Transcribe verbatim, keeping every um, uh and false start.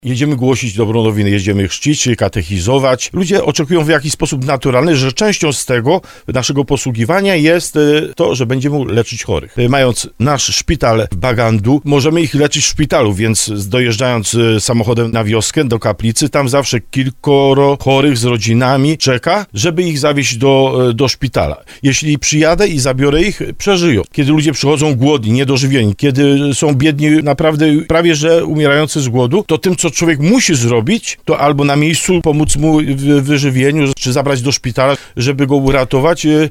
Jedziemy głosić dobrą nowinę, jedziemy chrzcić, katechizować. Ludzie oczekują w jakiś sposób naturalny, że częścią z tego naszego posługiwania jest to, że będziemy leczyć chorych. Mając nasz szpital w Bagandu, możemy ich leczyć w szpitalu, więc dojeżdżając samochodem na wioskę, do kaplicy, tam zawsze kilkoro chorych z rodzinami czeka, żeby ich zawieźć do, do szpitala. Jeśli przyjadę i zabiorę ich, przeżyją. Kiedy ludzie przychodzą głodni, niedożywieni, kiedy są biedni, naprawdę prawie że umierający z głodu, to tym, co człowiek musi zrobić, to albo na miejscu pomóc mu w wyżywieniu, czy zabrać do szpitala, żeby go uratować,